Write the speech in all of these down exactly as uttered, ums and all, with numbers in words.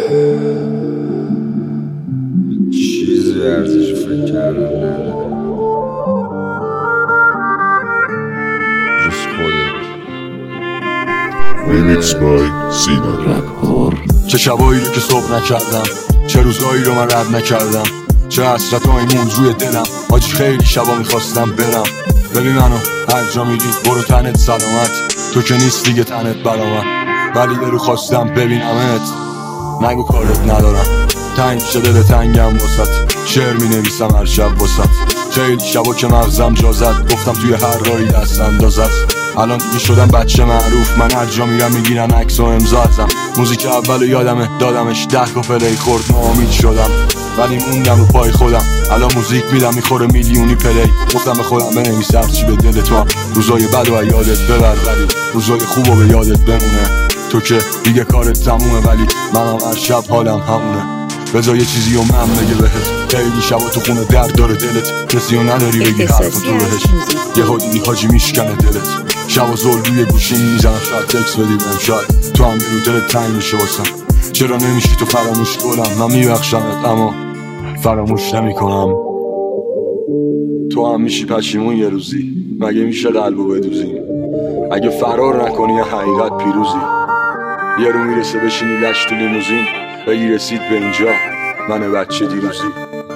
چیزی ارزش فکر کردن نداره جز خودت. ریمیکس بای سینا. چه شبایی رو که صبح نکردم، چه روزایی رو من رد نکردم، چه حسرت های موند روی دلم. حاجی خیلی شبا میخواستم برم. ببین منو هر جا میری برو تنت سلامت، تو که نیست دیگه تنت برامن، ولی درو خواستم ببینمت. نگو کارت ندارم، تنگ شده دل تنگم واسط، شعر می نویسم هر شب واسط. خیلی شبا که مغزم جا زد، گفتم توی هر راهی دست اندازت. الان دیگه شدم بچه معروف، من هر جا میرم میگیرن عکس و امضا ازم. موزیک اولو یادمه دادمش ده تا پلی خورد، ناامید شدم ولی موندم رو پای خودم. الان موزیک میدم میخوره میلیونی پلی. گفتم به خودم بنویس هرچی به دل تو هم، روزای بد و یادت ببر ولی روزای خوب و به یادت بمونه. تو که دیگه کارت تمومه ولی منم هر شب حالم همونه. بذار یه چیزی و من بگه بهت، خیلی شبا تو خونه درد داره دلت، کسی رو نداری بگی حرف تو بهش. یه ها دیدی حاجی میشکنه دلت، شبا زل روی گوشی میزنم، شاید تکس بدیم شاید تو هم رو دلت تنگ میشه واسم. چرا نمیشی تو فراموش کنم؟ من میبخشمت اما فراموش نمی کنم. تو هم میشی پشیمون یه روزی، مگه میشه قلبو بدوزی؟ اگه فرار نکنی یه حقیقت پیروزی. یه رو میرسه بشینی لش تو لیموزین، بگی رسید به اینجا من بچه دیروزی.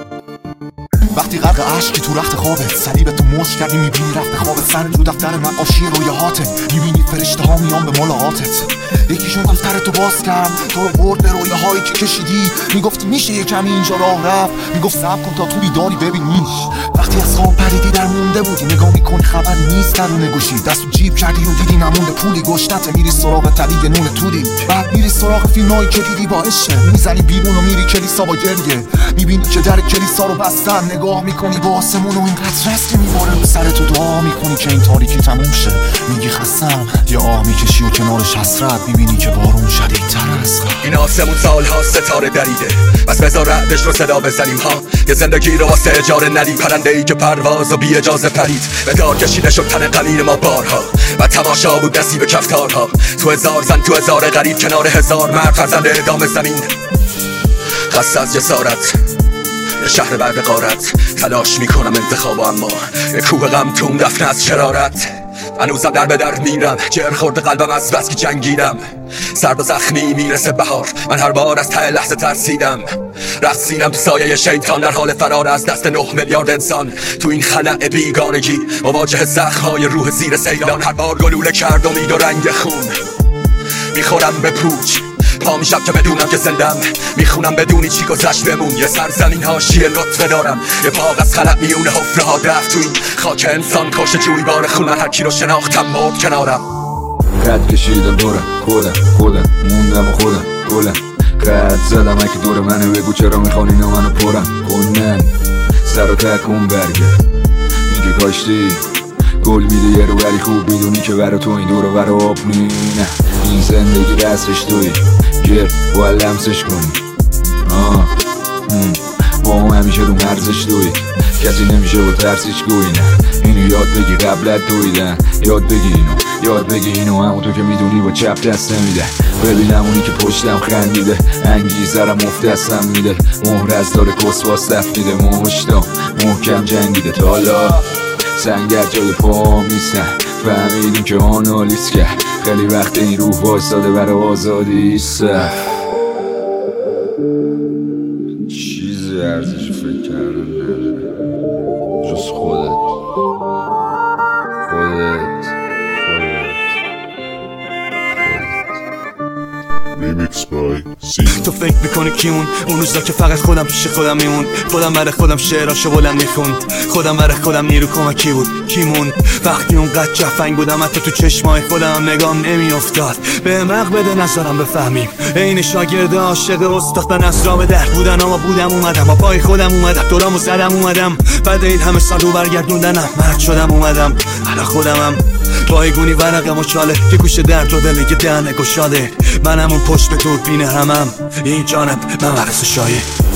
وقتی غرق عشقی تو رخت خوابت، صلیب تو مشت کردی میبینی رفت خوابت، سر رو دفتر نقاشی رویاهاتت، میبینی فرشته ها میان به ملاقاتت. یکیشون دفتر تو باز کرد، تو رو برد به رویاهایی که کشیدی، میگفتی میشه یه کمی اینجا راه رفت، میگفت صبر کن تا تو بیداری ببینیش. وقتی از خواب پریدی در مونده بودی، نگاه میکنی خبر نیست درون گوشی، دست تو جیب کردی و دیدی نمونده پولی گشتته، میری سراغ طبیق نون تودی. بعد میری سراغ فیلمایی که دیدی با عشق، میزنی بیرون و میری کلیسا با گریه، میبینی که در کلیسا رو بستن، نگاه میکنی با آسمون و اینقدر رست که میباره رو سر تو، دعا میکنی که این تاریکی تموم شه، میگی خستم، یه آه میکشی و کنارش حسرت، میبینی که بارون شدیدتر از قبل. این آسمون سالها ستاره دریده، بس بذار رعدش رو صدا بزنیم ها. یه زندگی رو واسه اجاره ندیم، پرنده ای که پرواز و بی اجازه پرید، به دار کشیده شد تن قلیل ما بارها و تماشا بود نصیب کفتارها. تو هزار زن تو هزار غریب، کنار هزار مرد فرزند اعدام زمین. خسته از جسارت یه شهر بعد غارت، تلاش میکنم انتخاب اما یه کوه غم تون دفنه از شرارت. هنوزم در به در میرم، جر خورده قلبم از بس که جنگیدم. سرد و زخمی میرسه بهار، من هر بار از ته لحظه ترسیدم. رقصیدم تو سایه شیطان، در حال فرار از دست نه میلیارد انسان. تو این خلأ بیگانگی مواجه زخم‌های روح زیر سیلان، هر بار گلوله کرد امید و رنگ خون. میخورم به پوچ پا میشم که بدونم که زندم، میخونم بدونی چی گذشت بمون. یه سرزمین هاشیه لطفه دارم، یه باغ از خلق میونه حفره ها دفت تو این خاک انسان کشت جوی بار خون. من هر کی رو شناختم مرد کنارم. خط کشیدم دورم خودم خودم موندم و خودم گلم. خط زدم اگه دور منو بگو چرا میخوان اینا منو پرم کنن. سر و تکون برگرد میگه کاشتی گل میده یه رو ولی خوب میدونی که برا تو این دور و برا آب مینه. این زندگی رسش توی گرد باید لمسش کنی. آه با هم همیشه رو مرزش دوید، کسی نمیشه با ترسش گوی. نه اینو یاد بگی قبلت دویدن، یاد بگی اینو یاد بگی اینو همون تو که میدونی با چپ دست نمیده. ببینم اونی که پشتم خندیده، انگیزرم افت دستم میده. مهر از داره کسواس دفنیده، مشتم محکم جنگیده. تا حالا سنگر جای پا میستن، فهمیدیم که آنالیز کرد خیلی وقت این روح واساده برای آزادی ایسته. چیزی ارزش فکر کردن نداره جز خودت. خودت خودت خودت. ریمیکس بای سینا. تو فکر میکنی کیمون اون روزا که فقط خودم پیش خودم میمون، خودم برای خودم شعراشو بلند میخوند، خودم برای خودم نیرو کمکی بود. کیمون وقتی اونقدر جفنگ بودم حتی تو چشمای خودم نگام نمیافتاد. به مق بده نذارم بفهمیم، این شاگرد عاشق استاد نصرا به درد بودن. اما بودم اومدم با پای خودم اومدم، دورامو زدم اومدم، بعد این همه سال رو برگردوندنم مرد شدم اومدم. الان خودمم بایگونی ورقم و چاله که گوشه درد و دلی که دهنه گشاده. منم اون پشت به دوربین همم، این جانب من ورس شایه.